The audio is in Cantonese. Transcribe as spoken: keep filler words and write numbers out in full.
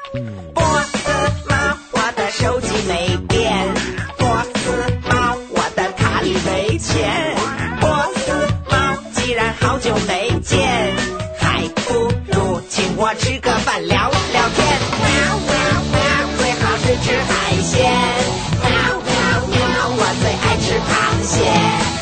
波斯猫，我的手机没电。波斯猫，我的卡里没钱。波斯猫，既然好久没见，还不如请我吃个饭聊聊天。喵喵喵，最好是吃海鲜。喵喵喵，我最爱吃螃蟹。